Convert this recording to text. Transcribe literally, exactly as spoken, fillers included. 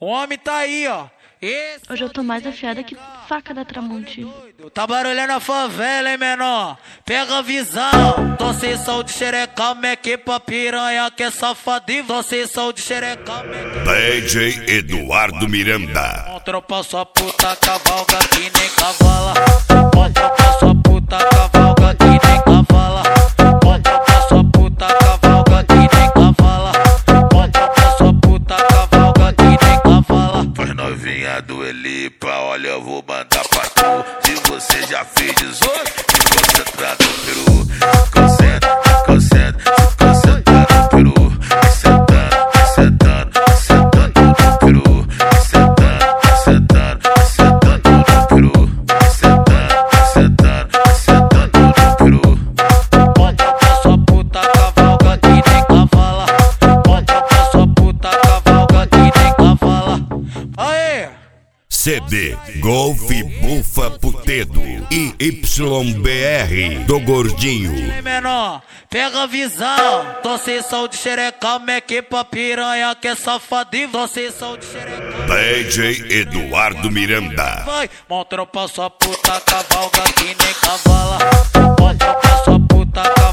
O homem tá aí, ó. Esse Hoje eu tô mais afiada que faca da Tramontina. tá barulhando a favela, hein, menor? Pega a visão. Tô sem som de xereca, meque pra piranha que é safadinho. Tô sem som de xereca, meque. D J Eduardo Miranda. Montrou pra sua puta, cavalga que nem cavala. Montrou pra sua puta, cavalga que nem cavala. Montrou pra sua puta, cavalga que nem cavala. Montrou pra sua puta, cavalga que nem cavala. Faz novinha do Elipa, olha eu vou mandar pra tu. Se você já fez dezoito, se concentrar no peru. Concentra, concentra, se concentrar no peru. Sentando, sentando, sentando no peru. Sentando, sentando, sentando no peru. Sentando, sentando, sentando no peru. Montrou pra sua puta, cavalga que nem cavala. Montrou pra sua puta, cavalga que nem cavala. Aê! C D Golf Bufa Putedo e Y B R do Gordinho. Ei, menor, pega a visão. Tô sem som de xereca, meque pra piranha que é safadinho. Tô sem som de xereca. D J Eduardo Miranda. Vai, montrou pra sua puta, cavalga que nem cavala. Montrou pra sua puta, cavalga